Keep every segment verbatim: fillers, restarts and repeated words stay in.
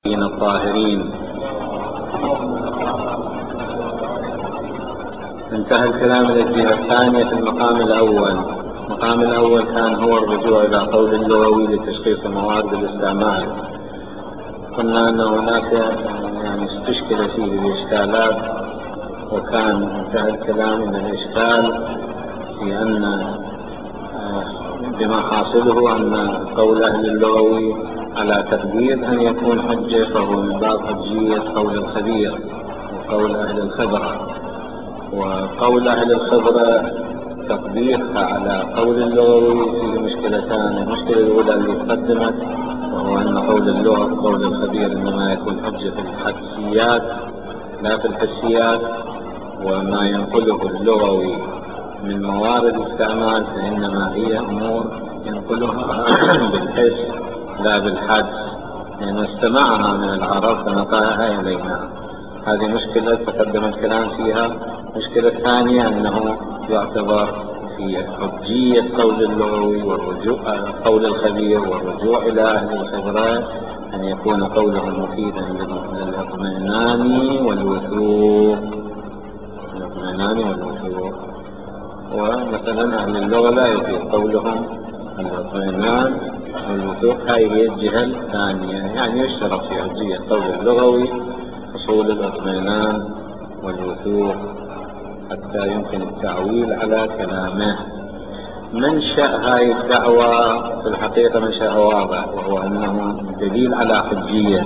الطاهرين. انتهى الكلام إلى الجهة الثانية في المقام الأول. المقام الأول كان هو الرجوع إلى قول اللغوي لتشخيص موارد الاستعمال. قلنا أن هناك يعني استشكل فيه الإشكالات، وكان انتهى الكلام إلى الإشكال في أن بما حاصله أن قول أهل اللغوي على تقدير أن يكون حجة فهو من باب حجية قول الخبير وقول أهل الخبرة، وقول أهل الخبرة تقديرها على قول اللغوي فيه مشكلتان. المشكلة الأولى اللي تقدمت وهو أن قول اللغة قول الخبير إنما يكون حجة في الحدسيات لا في الحسيات، وما ينقله اللغوي من موارد الاستعمال فإنما هي أمور ينقلها بالحس لا بالحدس، لأنه استمعها من العرب فنقلها إلينا. هذه مشكلة تقدم الكلام فيها. المشكلة الثانية أنه يعتبر في حجية قول اللغوي والرجوع قول الخبير والرجوع إلى أهل الخبرة أن يكون قولهم مفيدا للإطمئنان والوثوق الإطمئنان والوثوق. ومثلا أهل اللغة لا يفيد قولهم الإطمئنان والوثوق. هذه هي الجهة الثانية، يعني يشترط في حجية قول اللغوي حصول الإطمئنان والوثوق حتى يمكن التعويل على كلامه. منشأ هاي الدعوة في الحقيقة منشأ واضح، وهو أنه دليل على حجية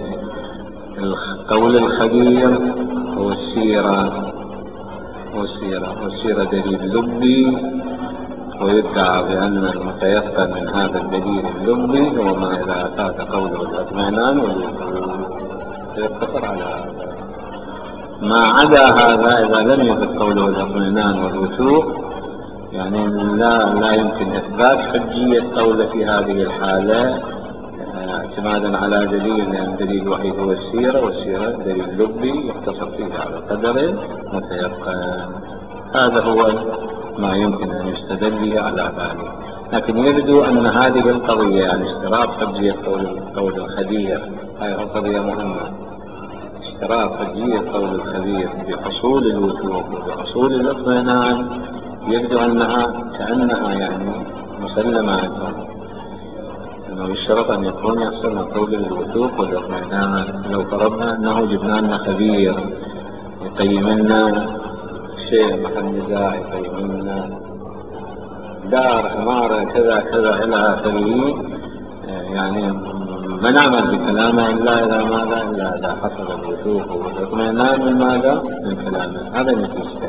قول الخبير هو السيرة والسيرة والسيرة دليل لبي، ويدعى بأن المتيقن من هذا الدليل اللبي هو ما إذا أتاك قوله الإطمئنان والوثوق، يقتصر على هذا. ما عدا هذا إذا لم يفد قوله الإطمئنان والوثوق يعني لا لا يمكن إثبات حجية قوله في هذه الحالة اعتمادا على دليل، لأن دليل الوحيد هو السيرة، والسيرة دليل لبي يقتصر فيه على قدر متيقن. هذا هو ما يمكن أن يستدل به على ذلك. لكن يبدو أن هذه القضية يعني اشتراط حجية قول الخبير هذه قضية مهمة. اشتراط حجية قول الخبير بحصول الوثوق وبحصول الاطمئنان يبدو أنها كأنها يعني مسلمة أيضا، أنه يشترط أن يكون يحصل قول الوثوق والاطمئنان. لو فرضنا أنه جبنا لنا خبير يقيم لنا شيء محل نزاع، يقيم لنا دار عمارة كذا كذا إلى آخره، يعني ما نعمل بكلامه إلا إذا ماذا إلا إذا حصل الوثوق والاطمئنان من ماذا من كلامه. هذا نتيجته.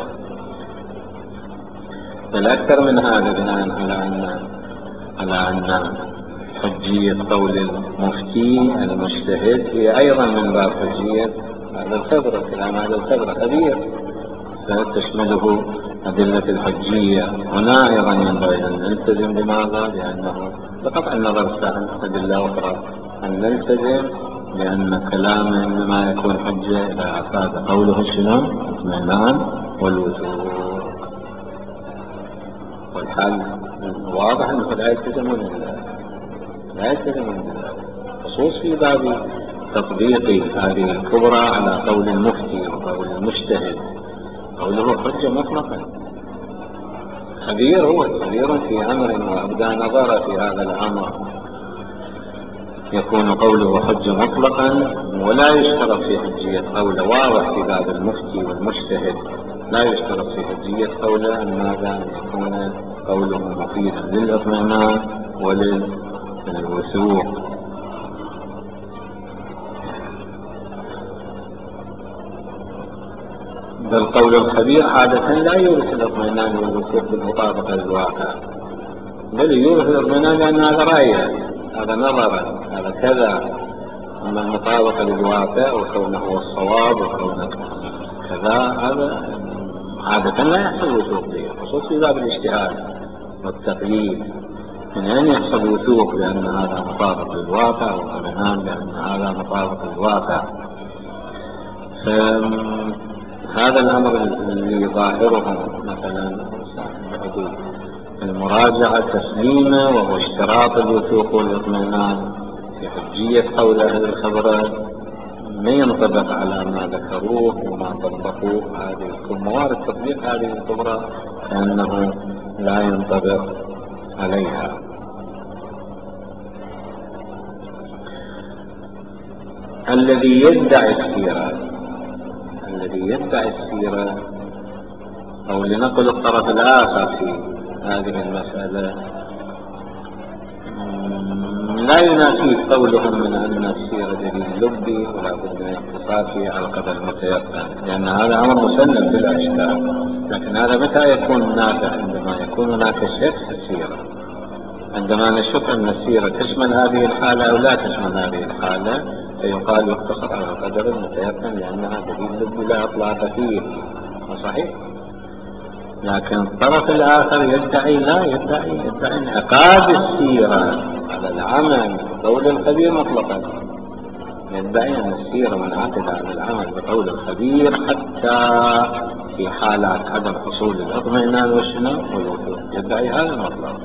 بل أكثر من هذا بناء على أن على أن حجية قول المفتي المجتهد هي أيضا من باب حجية أهل الخبرة. كلام أهل الخبرة خبير فتشمله أدلة الحجية. هنا أيضا ينبغي أن نلتزم بماذا؟ لأنه بقطع النظر عن أدلة أخرى أن نلتزم لأن كلامه إنما يكون حجة إذا أفاد قوله شنو؟ الاطمئنان والوثوق. والحال واضح أنه لا يلتزمون لا يلتزمون خصوص في باب تطبيق هذه الكبرى على قول المفتي وقول المجتهد. قوله حجة مطلقا. خبير هو خبير في أمر وأبدى نظر في هذا الأمر، يكون قوله حجة مطلقا ولا يشترط في حجية قوله. واضح في باب المفتي والمجتهد لا يشترط في حجية قوله أن ماذا أن يكون قوله مفيدا للإطمئنان وللوثوق. بل قول الخبير عادة لا يورث الاطمئنان والوثوق بالمطابقة للواقع، بل يورث الاطمئنان لأن هذا رأيه هذا نظرا هذا كذا. أما المطابقة للواقع وكونه هو الصواب وكونه كذا هذا عادة لا يحصل وثوق به، خصوصا في باب الاجتهاد والتقليد. من أين يحصل وثوق؟ لأن هذا مطابق للواقع، واطمئنان لأن هذا مطابق للواقع. هذا الأمر اللي ظاهره مثلا المراجعة تسليمه وهو اشتراط الوثوق والاطمئنان في حجية قول أهل الخبرة ما ينطبق على ما ذكروه وما طبقوه هذه موارد تطبيق هذه الكبرى كأنه لا ينطبق عليها. الذي يدعي السيرة الذي يدعي السيرة أو لنقل الطرف الآخر في هذه المسألة لا ينافيه قولهم من أن السيرة دليل لبي ولا بد من اتصافه على قدر المتيقن، لأن هذا أمر مسلم بلا إشكال. لكن هذا متى يكون نافع؟ عندما يكون هناك شك في السيرة، عندما نشك أن السيرة تشمل هذه الحالة أو لا تشمل هذه الحالة فيقال يقتصر على قدر المتيقن لأنها دليل لبي لا إطلاق فيه. صحيح. لكن الطرف الآخر يدعي لا يدعي يدعي انعقاد السيرة على العمل بقول الخبير مطلقا، يدعي أن السيرة منعقدة على العمل بقول الخبير حتى في حالات عدم حصول الاطمئنان والشنو والوثوق، يدعي هذا المطلب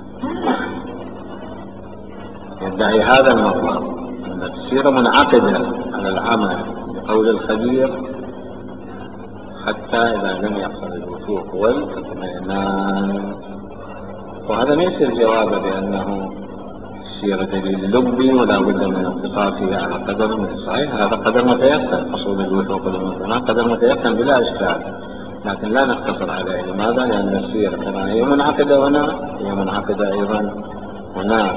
يدعي هذا المطلب أن السيرة منعقدة على العمل بقول الخبير حتى إذا لم يحصل الوثوق والاطمئنان. وهذا ليس الجواب بأنه السيرة دليل لبي ولا بد من اتصافه على قدر من صحيح، هذا قدر متيقن، حصول الوثوق والاطمئنان قدر متيقن بلا إشكال، لكن لا نقتصر عليه. لماذا؟ لأن السيرة كما هي منعقدة هنا هي منعقدة أيضا هناك.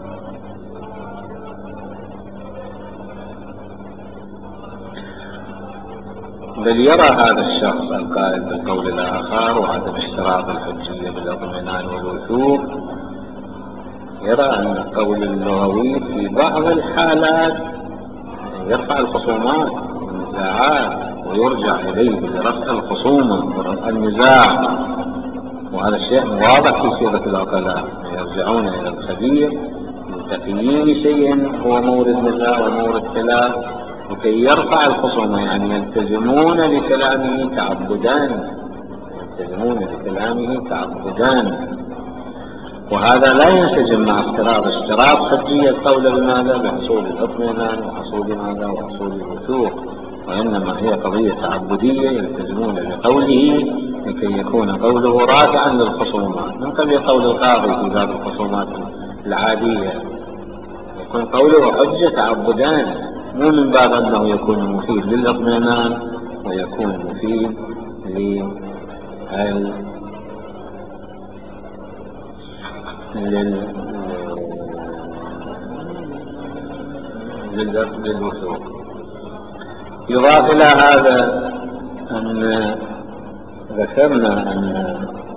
بل يرى هذا الشخص القائل بالقول الآخر وعدم اشتراط الحجية بالاطمئنان والوثوق، يرى أن القول اللغوي في بعض الحالات يرفع الخصومات والنزاعات ويرجع إليه لرفع الخصومة ورفع النزاع، وهذا الشيء واضح في سيرة العقلاء، يرجعون إلى الخبير لتقييم شيء هو مورد نزاع ومورد خلاف وكي يرفع الخصومة، يعني يلتزمون لكلامه تعبدان يلتزمون لكلامه تعبدان وهذا لا ينسجم مع افتراض اشتراط حجية قول بماذا بحصول الاطمئنان وحصول ماذا وحصول الوثوق، وإنما هي قضية تعبدية يلتزمون بقوله لكي يكون قوله رافعا للخصومات، من قبل قول القاضي في باب الخصومات العادية يكون قوله حجة تعبدان، مو من باب أنه يكون مفيد للاطمئنان ويكون مفيد لل للوثوق. يضاف إلى هذا أن ذكرنا أن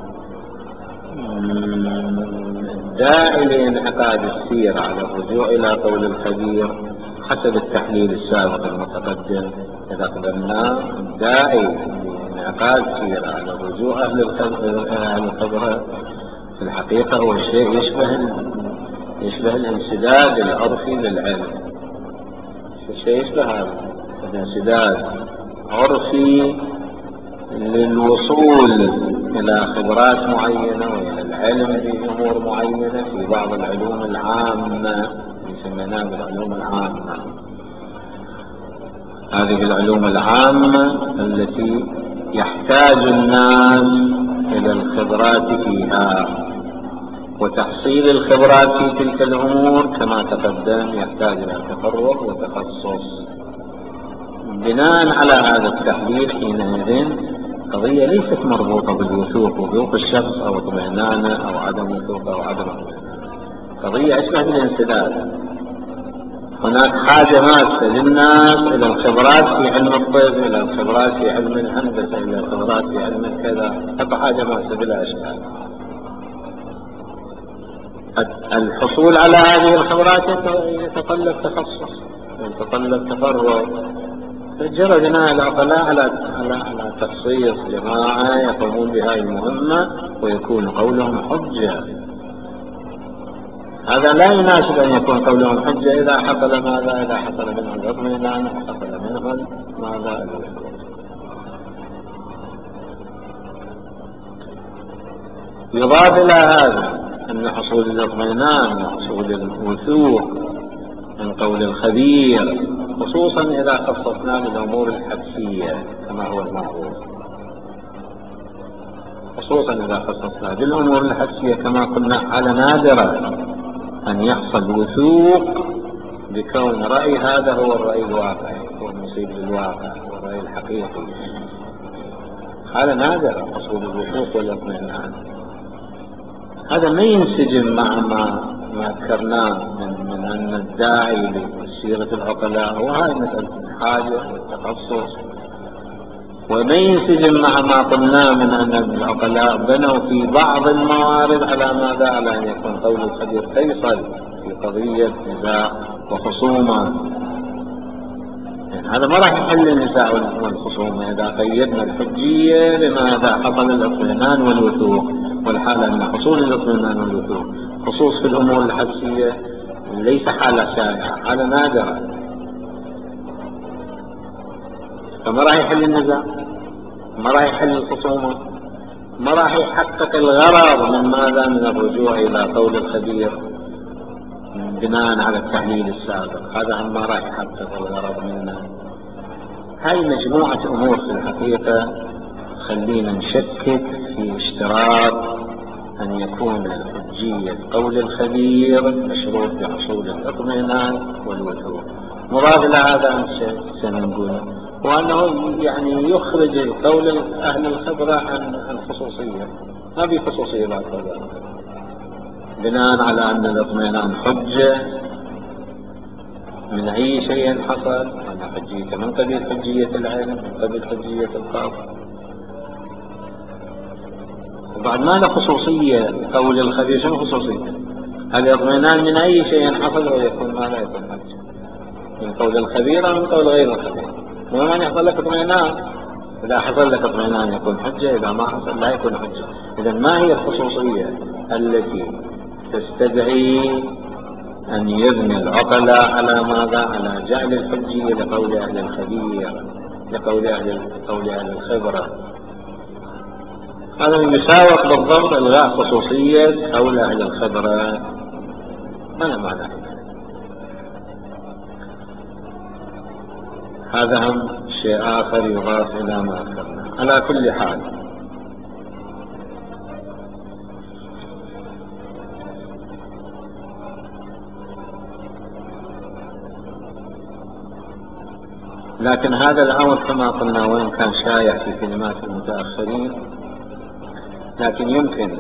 الداعي لانعقاد السير على الرجوع إلى قول الخبير حسب التحليل السابق المتقدم إذا قدمنا الداعي لانعقاد السير على الرجوع أهل الخبرة في الحقيقة هو شيء يشبه يشبه الانسداد العرفي للعلم، شيء يشبه هذا الانسداد عرفي للوصول إلى خبرات معينة وإلى العلم بأمور معينة في بعض العلوم العامة يسمونها بالعلوم العامة. هذه العلوم العامة التي يحتاج الناس إلى الخبرات فيها، وتحصيل الخبرات في تلك الأمور كما تقدم يحتاج إلى تفرغ وتخصص. بناء على هذا التحليل حينئذ قضية ليست مربوطة بالوثوق وذوق الشخص أو اطمئنانه أو عدم وثوق أو عدم اطمئنانه، قضية أشبه بالانسداد. هناك حاجة ماسة للناس إلى الخبرات في علم الطب، إلى الخبرات في علم الهندسة، إلى الخبرات في علم الكذا، هذا حاجة ماسة بلا إشكال. الحصول على هذه الخبرات يتطلب تخصص يتطلب تفرغ، فجرى بناء العقلاء على على على تخصيص جماعة يقومون بهذه المهمة ويكون قولهم حجة. هذا لا يناسب أن يكون قولهم حجة إذا حصل ماذا إذا حصل منه الاطمئنان وحصل منه ماذا الوثوق. يضاف إلى هذا أن حصول الاطمئنان وحصول الوثوق من قول الخبير خصوصا إذا خصصنا بالأمور الحدسية كما هو المعروف، خصوصا إذا خصصنا بالأمور الحدسية كما قلنا، على نادرة أن يحصل وثوق بكون رأي هذا هو الرأي الواقعي، هو المصيب للواقع، هو الرأي الحقيقي. هذا نادرة حصول الوثوق والاطمئنان. هذا ما ينسجم مع ما ما ذكرناه من, من أن الداعي لسيرة العقلاء هو هاي مسألة الحاجة والتخصص، وما ينسجم مع ما قلنا من أن العقلاء بنوا في بعض الموارد على ماذا؟ على أن يكون قول الخبير فيصل في قضية نزاع وخصومة. يعني هذا ما راح يحل النزاع والخصومة إذا قيدنا الحجية بماذا؟ حصل الاطمئنان والوثوق، والحالة أن حصول الاطمئنان والوثوق خصوص في الأمور الحدسية ليس حالة شائعة، حالة نادرة، فما راح يحل النزاع، ما راح يحل الخصومة، ما راح يحقق الغرض من ماذا؟ من الرجوع إلى قول الخبير بناء على التحليل السابق. هذا هم ما راح يحقق الغرض منه. هاي مجموعة أمور في الحقيقة خلينا نشكك في اشتراط أن يكون حجية قول الخبير مشروط بحصول الاطمئنان والوثوق. مضاف إلى هذا سنقول وأنه يعني يخرج قول أهل الخبرة عن الخصوصية، ما في خصوصية بعد ذلك، بناء على أن الاطمئنان حجة من أي شيء حصل، أن حجية من قبل حجية العلم، من قبل حجية القاضي. وبعد ما له خصوصية قول الخبير، شنو خصوصية؟ هل اطمئنان من أي شيء حصل ويكون ما لا يكون حجة من قول الخبير أو من قول غير الخبير. المهم أن يحصل لك اطمئنان، إذا حصل لك اطمئنان يكون حجة، إذا ما حصل لا يكون حجة. إذا ما هي الخصوصية التي تستدعي أن يبني العقلاء على ماذا؟ على جعل الحجية لقول أهل الخبير، لقول أهل قول أهل الخبرة. هذا يساوق بالضبط إلغاء خصوصية قول أهل الخبرة. ما معنى هذا؟ هم شيء آخر يضاف إلى ما ذكرنا. على كل حال لكن هذا الأمر كما قلنا وإن كان شائع في كلمات المتأخرين، لكن يمكن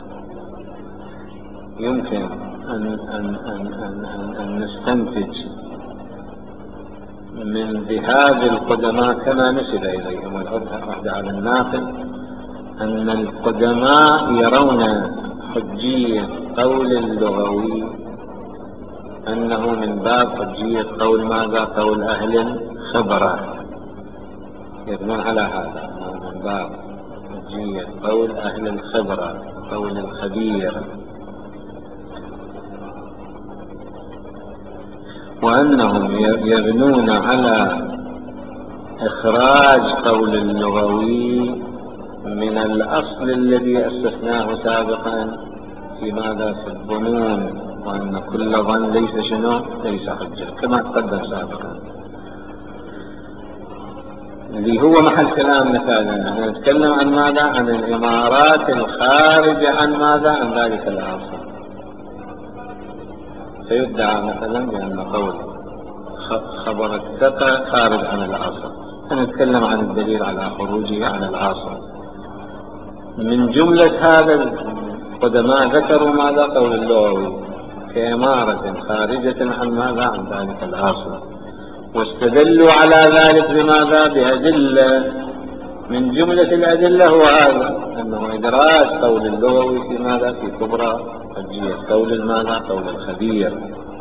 يمكن أن, أن, أن, أن, أن, أن نستنتج من ذهاب القدماء كما نسب إليهم، والعهد على الناقل أن القدماء يرون حجية قول اللغوي أنه من باب حجية قول ماذا؟ قول أهل الخبرة. يبنون على هذا أنه من باب حجية قول أهل الخبرة، قول الخبير، وأنهم يبنون على إخراج قول اللغوي من الأصل الذي أسسناه سابقا في ماذا؟ في الظنون، وأن كل ظن ليس شنو؟ ليس حجة، كما تقدم سابقا، اللي هو محل كلامنا فعلا. نحن نتكلم عن ماذا؟ عن الإمارات الخارجة عن ماذا؟ عن ذلك الأصل. فيدعى مثلا بأن قول خبر الثقة خارج عن الأصل، نتكلم عن الدليل على خروجه عن الأصل. من جملة هذا القدماء ذكروا ماذا؟ قول اللغوي كإمارة خارجة عن ماذا؟ عن ذلك الأصل، واستدلوا على ذلك بماذا؟ بأدلة. من جملة الأدلة هو هذا، أنه إدراج قول اللغوي في ماذا؟ في كبرى حجية قول الماذا؟ قول الخبير.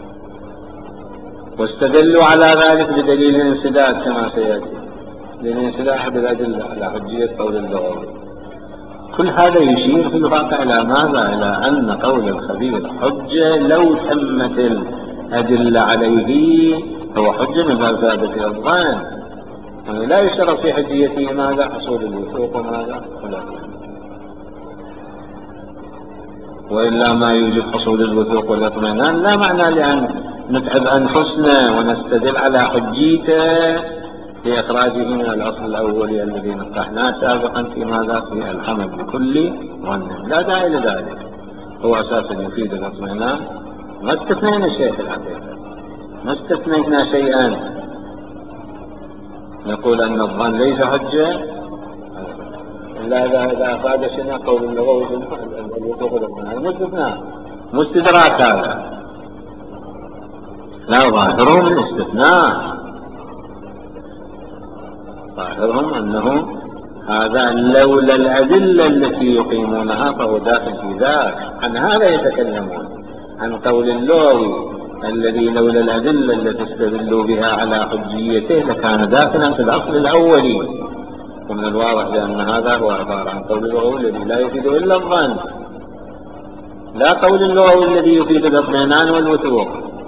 واستدلوا على ذلك بدليل الانسداد كما سيأتي، للانسداد بالأدلة على حجية قول اللغوي. كل هذا يشير في الواقع إلى ماذا؟ إلى أن قول الخبير حجة لو تمت الأدلة عليه، هو حجة من باب ثابت الظن، يعني لا يشترط في حجيته ماذا؟ حصول الوثوق وماذا؟ وإلا ما يوجد حصول الوثوق والاطمئنان لا معنى لأن نتعب أنفسنا ونستدل على حجيته لإخراجه من الأصل الأولي الذي نطرحناه سابقا في ماذا؟ في الحمل بكل ظن. لا داعي لذلك، هو أساسا يفيد الاطمئنان. ما استثنينا شيء في الحقيقة، ما استثنينا شيئا. نقول أن الظن ليس حجة إلا إذا أفاد شيئا قول اللغوي الوثوق الاطمئنان مستثنى مستدراك. هذا لا، ظاهرهم الاستثناء، ظاهرهم أنه هذا لولا الأدلة التي يقيمونها فهو داخل في ذاك. عن هذا يتكلمون، عن قول اللغوي الذي لولا الأدلة التي استدلوا بها على حجيته لكان داخلا في الأصل الأولي. ومن الواضح بأن هذا هو عبارة عن قول اللغوي الذي لا يفيد إلا الظن، لا قول اللغوي الذي يفيد الاطمئنان والوثوق.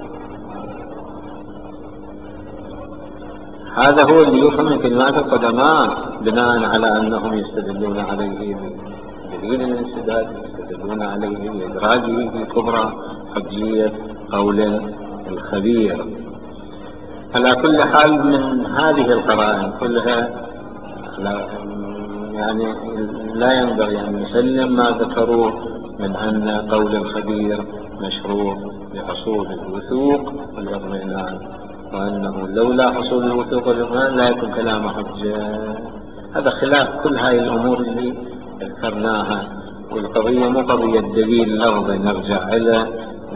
هذا هو اللي يفهم من كلمات القدماء بناء على أنهم يستدلون عليه بدليل الانسداد، يستدلون عليه بإدراجه في كبرى حجية قول الخبير. على كل حال من هذه القرائن كلها لا يعني لا ينبغي أن نسلم ما ذكروه من أن قول الخبير مشروع بحصول الوثوق والاطمئنان، وأنه لولا حصول الوثوق والاطمئنان لا يكون كلام حجة. هذا خلاف كل هذه الأمور اللي ذكرناها. والقضية مو قضية دليل لفظي نرجع إلى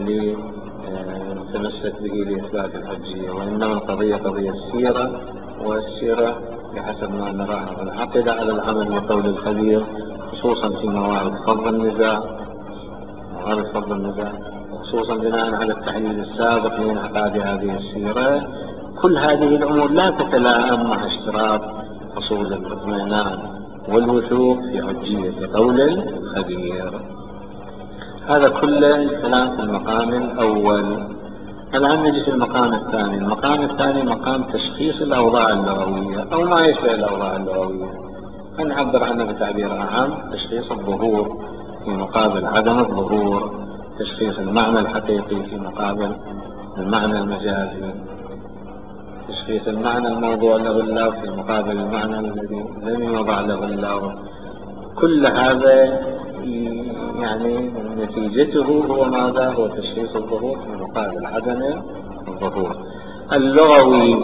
لنتمسك به لإثبات الحجية، وإنما القضية قضية السيرة، والسيرة بحسب ما نراها منعقدة على العمل بقول الخبير، خصوصا في موارد فض النزاع، موارد فض النزاع خصوصا بناء على التحليل السابق لانعقاد هذه السيرة. كل هذه الأمور لا تتلائم مع اشتراط حصول الاطمئنان والوثوق في حجية قول الخبير. هذا كله الكلام في المقام الأول. الآن نجي في المقام الثاني. المقام الثاني مقام تشخيص الأوضاع اللغوية أو ما يشبه الأوضاع اللغوية، نعبر عنه بتعبير أعم: تشخيص الظهور في مقابل عدم الظهور، تشخيص المعنى الحقيقي في مقابل المعنى المجازي، تشخيص المعنى الموضوع له اللفظ في مقابل المعنى الذي لم يوضع له اللفظ. كل هذا يعني نتيجته هو ماذا؟ هو تشخيص الظهور في مقابل عدم الظهور. اللغوي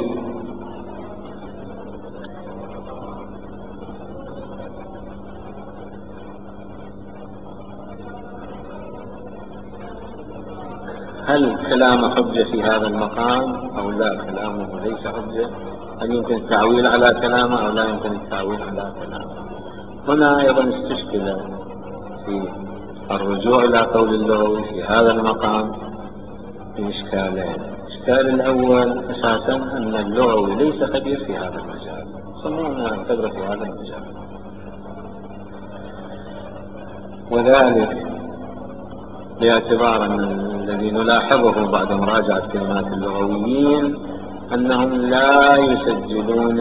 هل كلام حجة في هذا المقام أو لا كلامه ليس حجة؟ هل يمكن التعويل على كلامه أو لا يمكن التعويل على كلامه؟ هنا أيضا استشكل في الرجوع إلى قول اللغوي في هذا المقام في إشكالين. الإشكال الأول أساسا أن اللغوي ليس خبير في هذا المجال، صنعنا الخبرة في هذا المجال، وذلك باعتبار أن الذي نلاحظه بعد مراجعة كلمات اللغويين أنهم لا يسجلون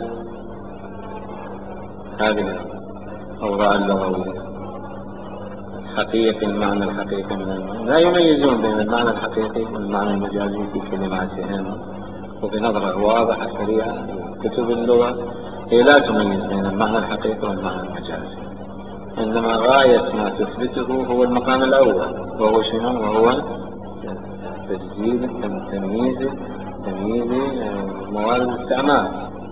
هذه الأوضاع اللغوية حقيقي، المعنى الحقيقي من المعنى، لا يميزون بين المعنى الحقيقي والمعنى المجازي في كلماتهم. وبنظرة واضحة سريعة كتب اللغة هي لا تميز بين المعنى الحقيقي والمعنى المجازي، إنما غاية ما تثبته هو المقام الأول، وهو شنو؟ وهو تسجيل تمييز تمييز موارد الاستعمال.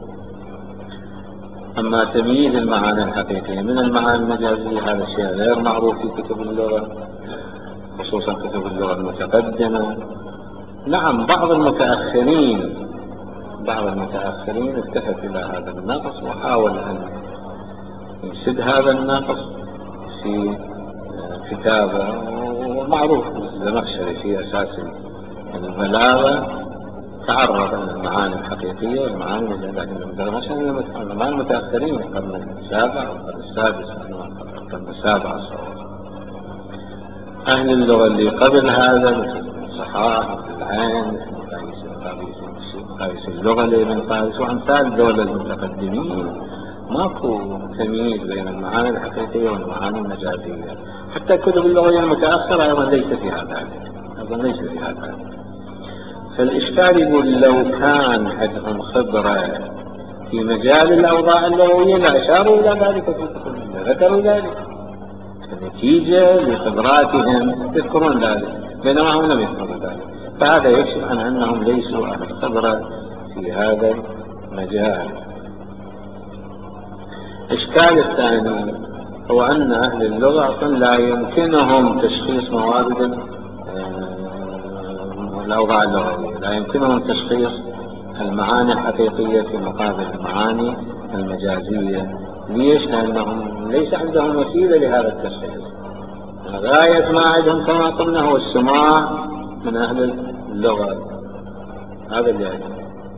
أما تمييز المعاني الحقيقية من المعاني المجازية هذا الشيء غير معروف في كتب اللغة، خصوصا كتب اللغة المتقدمة. نعم، بعض المتأخرين بعض المتأخرين التفت إلى هذا النقص وحاول أن يسد هذا النقص في كتابه، ومعروف الزمخشري في أساس البلاغة تعرض إلى المعاني الحقيقية والمعاني المجازية، لكن المعاني المتأخرين القرن السابع والقرن السادس والقرن السابع الصغير. أهل اللغة اللي قبل هذا مثل الصحاح مثل العين مثل قايس اللغة لابن فارس وأمثال دول المتقدمين ماكو تمييز بين المعاني الحقيقية والمعاني المجازية. حتى كتب اللغوية المتأخرة أيضا ليس فيها ذلك أيضا ليس فيها ذلك فالإشكال يقول لو كان عندهم خبرة في مجال الأوضاع اللغوية لأشاروا إلى ذلك في كتبهم، ذكروا ذلك كنتيجة لخبراتهم يذكرون ذلك، بينما هم لم يذكروا ذلك. فهذا يكشف عن أنهم ليسوا أهل خبرة في هذا المجال. الإشكال الثاني هو أن أهل اللغة أصلا لا يمكنهم تشخيص موارد الأوضاع اللغوية، لا يمكنهم تشخيص المعاني الحقيقية في مقابل المعاني المجازية. ليش؟ لأنهم ليس عندهم وسيلة لهذا التشخيص. غاية ما عندهم كما قلنا هو السماع من أهل اللغة، هذا اللي عندهم،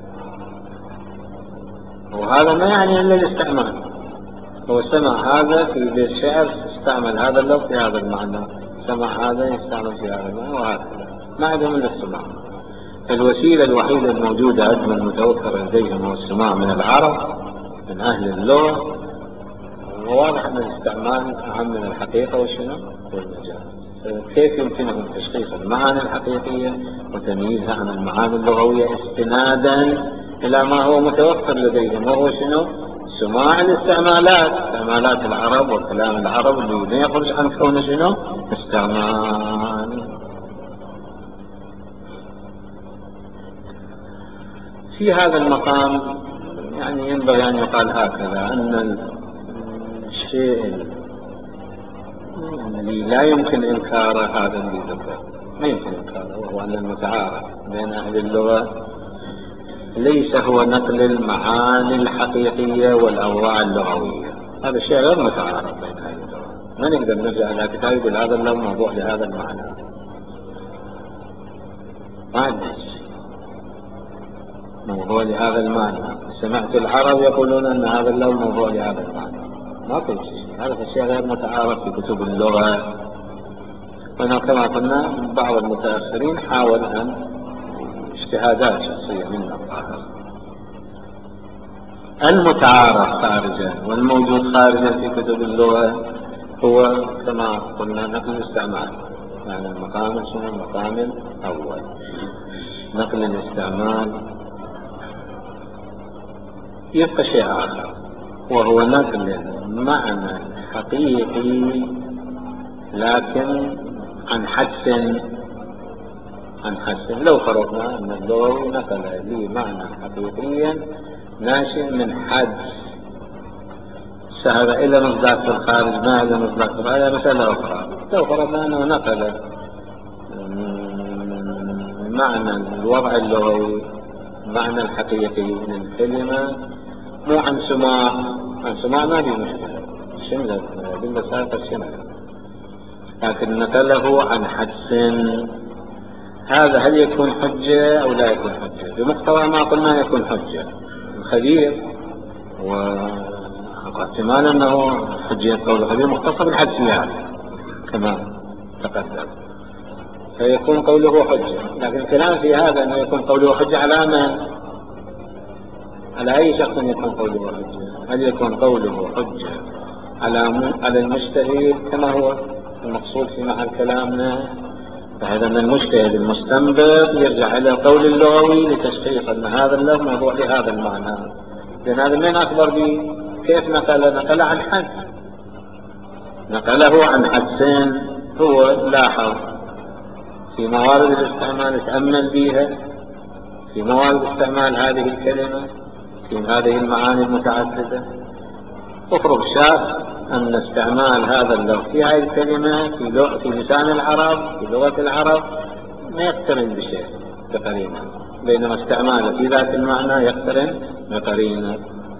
وهذا ما يعني إلا الاستعمال. هو سمع هذا في الشعر استعمل هذا اللفظ في هذا المعنى، سمع هذا يستعمل في هذا المعنى، وهكذا ما عندهم إلا السماع. الوسيلة الوحيدة الموجودة عندهم المتوفرة لديهم هو السماع من العرب من أهل اللغة، وواضح أن الاستعمال أهم من الحقيقة والشنو والمجال. كيف يمكنهم تشخيص المعاني الحقيقية وتمييزها عن المعاني اللغوية استنادا إلى ما هو متوفر لديهم، وهو شنو؟ سماع الاستعمالات، استعمالات العرب وكلام العرب اللي لا يخرج عن كونه شنو؟ استعمال. في هذا المقام يعني ينبغي أن يقال هكذا، أن الشيء الذي لا يمكن إنكاره هذا اللي ذكر، ما يمكن إنكاره، وهو أن المتعارف بين أهل اللغة ليس هو نقل المعاني الحقيقية والأوضاع اللغوية. هذا الشيء غير متعارف بين أهل اللغة. ما نقدر نرجع إلى كتاب يقول هذا اللفظ موضوع لهذا المعنى، ما عندنا موضوع لهذا المعنى. سمعت العرب يقولون أن هذا اللفظ موضوع لهذا المعنى، ما في شيء، هذا الشيء غير متعارف في كتب اللغة. وأنا كما قلنا بعض المتأخرين حاول أن اجتهادات شخصية منا الظاهر. المتعارف خارجا والموجود خارجا في كتب اللغة هو كما قلنا نقل الاستعمال، يعني المقام شنو؟ المقام الأول نقل الاستعمال. يبقى شيء آخر وهو نقل المعنى الحقيقي لكن عن حدس، عن حدس. لو فرضنا أن اللغوي نقل لي معنى حقيقيا ناشئ من حدس سهل إلى مصداق في الخارج ما إلى مصداق في الخارج، هذا مسألة أخرى. لو فرضنا أنه نقل معنى الوضع اللغوي معنى الحقيقي للكلمة مو عن سماع، عن سماع ما في مشكلة، شملت بالله ساقط شملت، لكن نقله عن حدس، هذا هل يكون حجة أو لا يكون حجة؟ بمقتضى ما قلنا يكون حجة. الخبير واحتمال أنه حجية قول الخبير مختصة بالحدسيات كما تقدم، فيكون قوله حجة. لكن الكلام في هذا أنه يكون قوله حجة على من؟ على أي شخص يكون قوله حجة؟ هل يكون قوله حجة على على المجتهد كما هو المقصود في محل كلامنا؟ فهذا أن المجتهد المستنبط يرجع إلى القول اللغوي لتشخيص أن هذا اللفظ موضوع لهذا المعنى. لأن هذا من أخبر به كيف نقل؟ نقل عن حد، نقله عن حدس. هو لاحظ في موارد الاستعمال، تأمل بها في موارد استعمال هذه الكلمة في هذه المعاني المتعددة، افرض شاف أن استعمال هذا اللفظ في هذه الكلمة في, في لسان العرب في لغة العرب ما يقترن بشيء بقرينة، بينما استعماله في ذات المعنى يقترن بقرينة.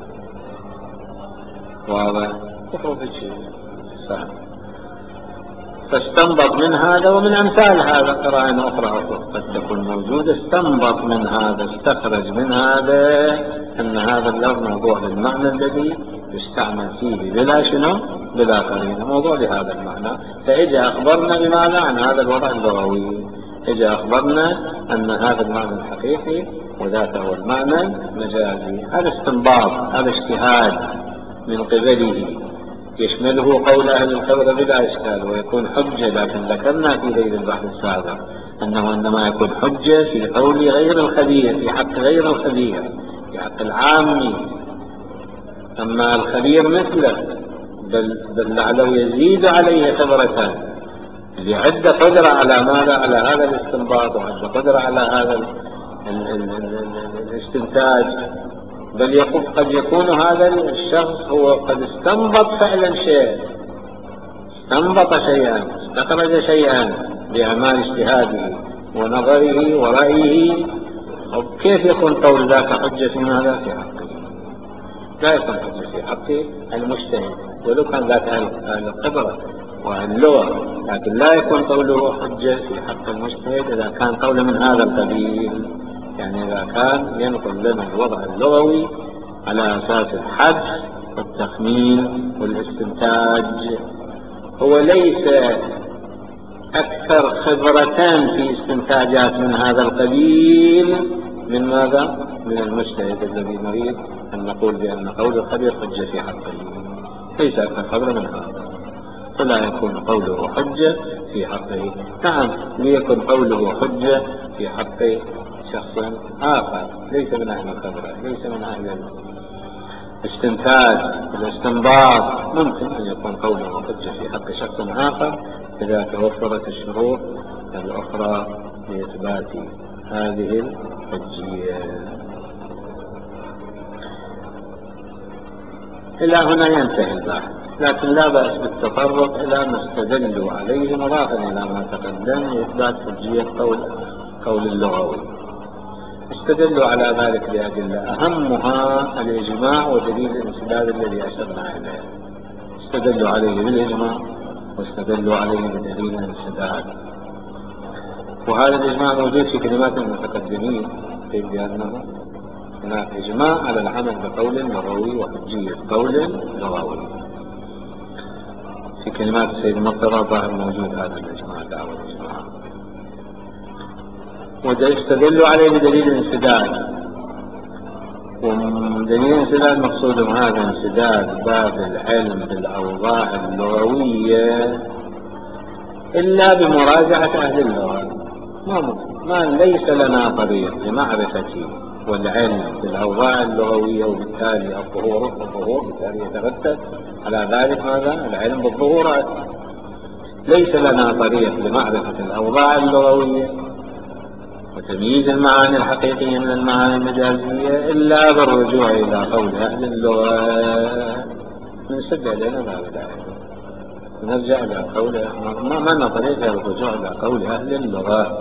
واضح؟ افرض الشيء صح. فاستنبط من هذا ومن أمثال هذا قرائن أخرى قد تكون موجودة، استنبط من هذا استخرج من هذا أن هذا اللفظ موضوع للمعنى الذي يستعمل فيه بلا شنو؟ بلا قرينة، موضوع لهذا المعنى. فإجا أخبرنا بماذا عن هذا الوضع اللغوي؟ إجا أخبرنا أن هذا المعنى الحقيقي وذاته هو المعنى المجازي. هذا استنباط، هذا اجتهاد من قبله يشمله قول أهل الخبر بلا إشكال ويكون حجة، لكن ذكرنا في ذيل البحث السابق أنه إنما يكون حجة في قول غير الخبير، في حق غير الخبير، في حق العامي. أما الخبير مثله بل, بل لعله يزيد عليه خبرة لعد قدرة على ماذا؟ على هذا الاستنباط، وعد قدرة على هذا ال ال ال ال ال الاستنتاج. بل يقول قد يكون هذا الشخص هو قد استنبط فعلا شيء، استنبط شيئا، استخرج شيئا بأعمال اجتهاده ونظره ورأيه. كيف يكون قول ذاك حجة في ماذا؟ في حقه. لا يكون حجة في حق المجتهد ولو كان ذاك أهل الخبرة واللغة، لكن لا يكون قوله حجة في حق المجتهد إذا كان قوله من هذا القبيل، يعني إذا كان ينقل لنا الوضع اللغوي على أساس الحدس والتخمين والاستنتاج. هو ليس أكثر خبرة في استنتاجات من هذا القبيل من ماذا؟ من المجتهد الذي نريد أن نقول بأن قول الخبير حجة في حقه، ليس أكثر خبرة من هذا، فلا يكون قوله حجة في حقه. نعم ليكن قوله حجة في حق شخص آخر ليس من أهل الخبرة، ليس من أهل الاستنتاج والاستنباط، ممكن أن يكون قوله حجة في حق شخص آخر إذا توفرت الشروط الأخرى لإثبات هذه الحجية. إلى هنا ينتهي البحث، لكن لا بأس بالتطرق إلى ما استدلوا عليه مضافا إلى ما تقدم لإثبات حجية قول قول اللغوي. استدلوا على ذلك بأدلة أهمها الإجماع ودليل الانسداد الذي أشرنا إليه. استدلوا عليه بالإجماع واستدلوا عليه بدليل الانسداد، وهذا الإجماع موجود في كلمات المتقدمين، كيف بأنه هناك إجماع على العمل بقول لغوي وحجية قول لغوي. في كلمات السيد مطر ظاهر موجود هذا الإجماع، دعوة الإجماع. واستدلوا عليه بدليل الانسداد، ودليل الانسداد مقصود هذا انسداد باب العلم بالأوضاع اللغوية إلا بمراجعة أهل اللغة. ما, ما ليس لنا طريق لمعرفة والعلم بالأوضاع اللغوية، وبالتالي الظهور الظهور بالتالي يترتب على ذلك ماذا؟ العلم بالظهورات. ليس لنا طريق لمعرفة الأوضاع اللغوية وتمييز المعاني الحقيقية من المعاني المجازية إلا بالرجوع إلى قول أهل اللغة. نسد علينا باب العلم نرجع إلى قول، ما معنى طريق إلى الرجوع إلى قول أهل اللغة.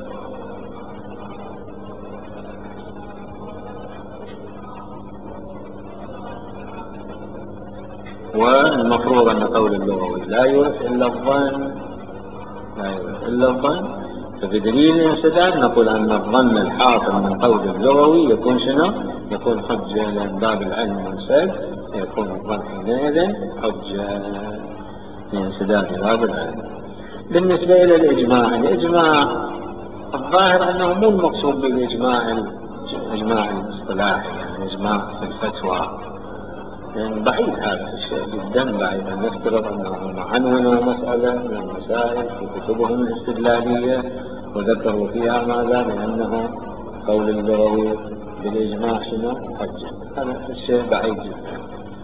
والمفروض أن قول اللغوي لا يورث إلا الظن، لا يورث إلا الظن. فبدليل الانسداد نقول أن الظن الحاصل من قول اللغوي يكون شنو؟ يكون حجة، لأن باب العلم منسد يكون الظن حينئذ حجة لانسداد باب العلم. بالنسبة إلى الإجماع، الإجماع الظاهر أنه مو المقصود بالإجماع الإجماع الاصطلاحي، يعني إجماع في الفتوى، يعني بعيد هذا الشيء جدا بعيد. أن نفترض أنهم عنونوا مسألة من المسائل في كتبهم الاستدلالية وذكروا فيها ماذا؟ لأنه قول اللغوي بالإجماع شنو؟ حجة. هذا الشيء بعيد جدا.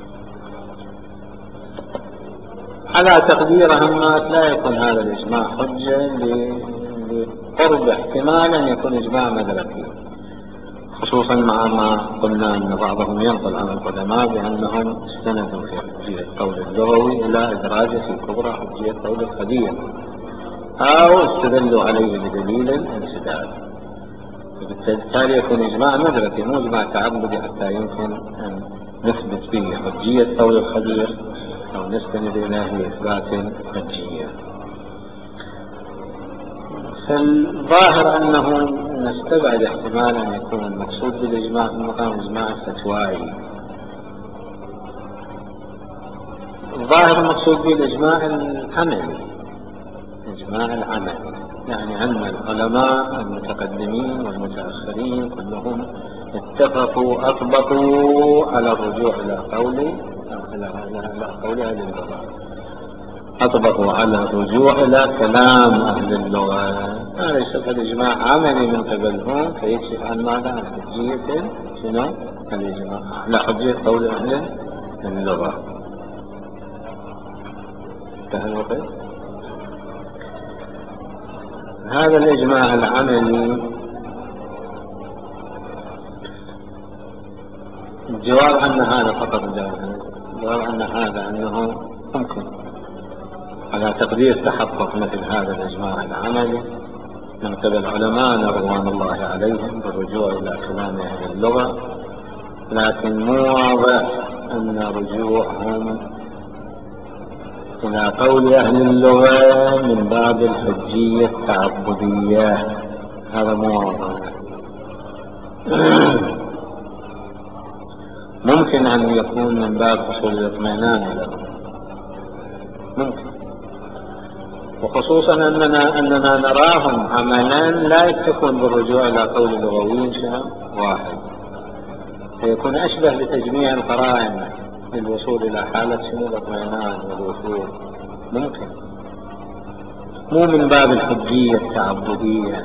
على تقديرهم لا يكون هذا الإجماع حجة لقرب احتمال أن يكون إجماع مدركي، خصوصا مع ما قلنا أن بعضهم ينقل عن القدماء بأنهم استندوا في حجية قول اللغوي إلى إدراجه في كبرى حجية قول الخبير، أو استدلوا عليه بدليل الانسداد. وبالتالي يكون إجماع مدركي مو إجماع تعبدي حتى يمكن أن نثبت به حجية قول الخبير أو نستند إليه لإثبات حجية. فالظاهر أنه نستبعد احتمال أن يكون المقصود بالإجماع في المقام الإجماع الفتوائي. الظاهر المقصود بالإجماع العملي، إجماع العمل، يعني أن العلماء المتقدمين والمتأخرين كلهم اتفقوا أطبقوا على الرجوع إلى قولي إلى قول أهل اللغة، أطبقوا على الرجوع إلى كلام أهل اللغة. هذا يشوف الإجماع عملي من قبلهم فيكشف عن ماذا؟ عن حجية شنو؟ الإجماع على حجية قول أهل اللغة. انتهى الوقت. هذا الإجماع العملي الجواب عن هذا فقط، الجواب عن هذا أنه ممكن على تقدير تحقق مثل هذا الإجماع العملي من قبل علماء رضوان الله عليهم بالرجوع إلى كلام أهل اللغة، لكن مو واضح أن رجوعهم إلى قول أهل اللغة من باب الحجية التعبدية، هذا مو واضح. ممكن أن يكون من باب حصول الاطمئنان لهم، ممكن، وخصوصا أننا, أننا نراهم عملا لا يكتفون بالرجوع إلى قول اللغويين شنو واحد، فيكون أشبه بتجميع القرائن للوصول إلى حالة شنو الاطمئنان والوصول، ممكن مو من باب الحجية التعبدية.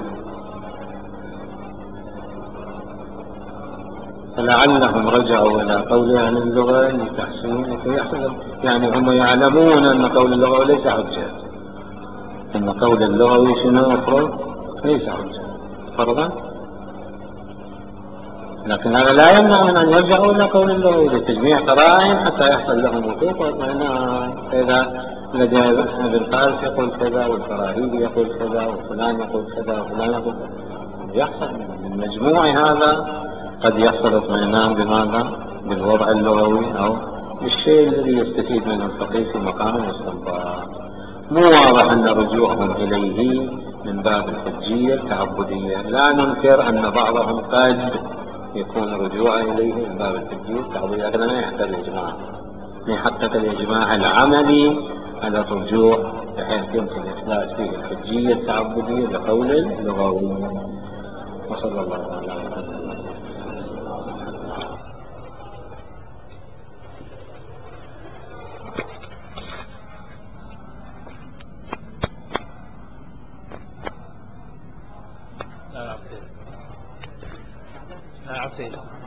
فلعلهم رجعوا إلى قول أهل اللغة لتحسين يحصل، يعني هم يعلمون أن قول اللغة ليس حجة، أن قول اللغوي شنو مفروض ليس حجة فرضا، لكن هذا لا يمنع من أن يرجعوا إلى قول اللغوي لتجميع قرائن حتى يحصل لهم وثوق واطمئنان. إذا الذي ابن فارس يقول كذا والفراهيدي يقول كذا وفلان يقول كذا وفلان يقول كذا، يحصل من مجموع هذا قد يحصل اطمئنان بماذا؟ بالوضع اللغوي أو بالشيء الذي يستفيد منه الفقيه في مقام الاستنباط. مو واضح أن رجوعهم إليه من باب الحجية التعبدية، لا ننكر أن بعضهم قد يكون رجوع إليه من باب الحجية التعبدية، لكن ما يحتاج الإجماع، ما يحقق الإجماع العملي على الرجوع بحيث يمكن إثبات فيه الحجية التعبدية لقول اللغوي. وصلى الله على محمد. لا عقيدة.